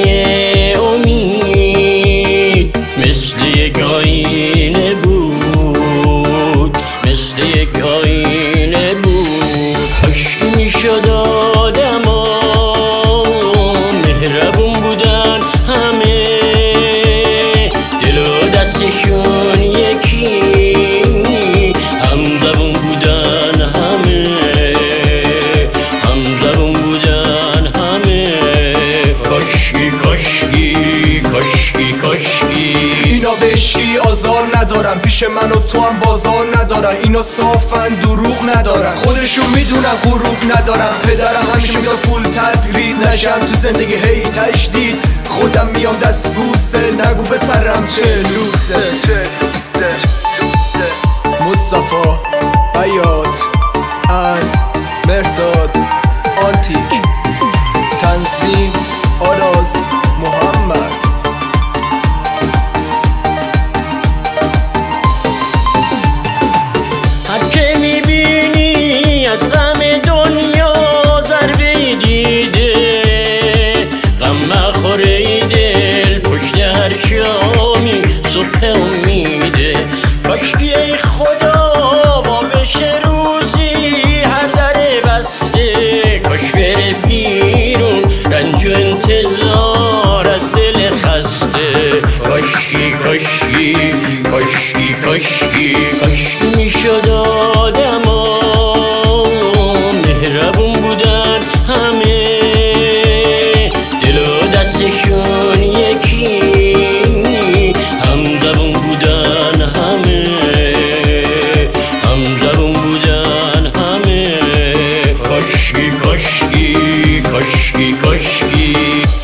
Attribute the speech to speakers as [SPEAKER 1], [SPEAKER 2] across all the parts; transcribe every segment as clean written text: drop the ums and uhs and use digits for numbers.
[SPEAKER 1] امید مثل یک آینه بود، مثل یک آینه بود. کاش میشد آدما مهربون بودن همه، دل و دستشون یکی، همزبون بودن همه، همزبون بودن همه. کاشکی کاشکی کاشکی کاشکی.
[SPEAKER 2] اینا بهشی آزار ندارن، پیش من و تو هم بازار ندارن. اینا صافن دروغ ندارن، خودشون میدونن غروب ندارن. پدرم همیشه میگه فول تدریس نشم تو زندگی هی تشدید. خودم میام دست بوسه، نگو به سرم چه لوسه. مصطفی حیات اند مرداد آنتیک، تنظیم آراز محمد.
[SPEAKER 1] هر که میبینی از غم دنیا ضربه دیده، غم مخوره دل پشت هر شامی صبح امیده. کاشکی ای خدا با بشه روزی هر در بسته، کاش بره بیرون رنج و انتظار از دل خسته. کاشکی کاشکی کاشکی کاشکی. کاشکی میشد آدما مهربون بودن همه، دل و دستشون یکی، همزبون بودن همه، همزبون بودن همه. کاشکی کاشکی کاشکی کاشکی.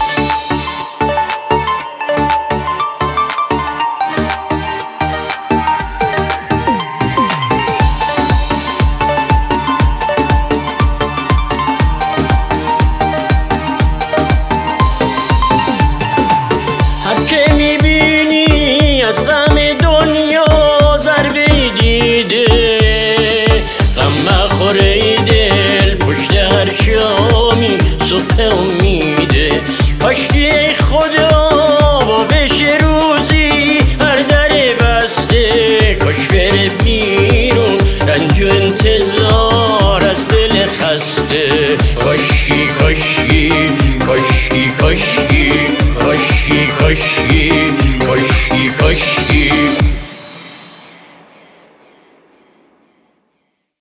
[SPEAKER 1] هر که میبینی از غم دنیا ضربه دیده، غم مخوره دل پشت هر شامی صبح امیده. کاشکی ای خدا با بشه روزی هر در بسته، کاش بره بیرون رنج و انتظار از دل خسته. کاشکی کاشکی کاشکی کاشکی.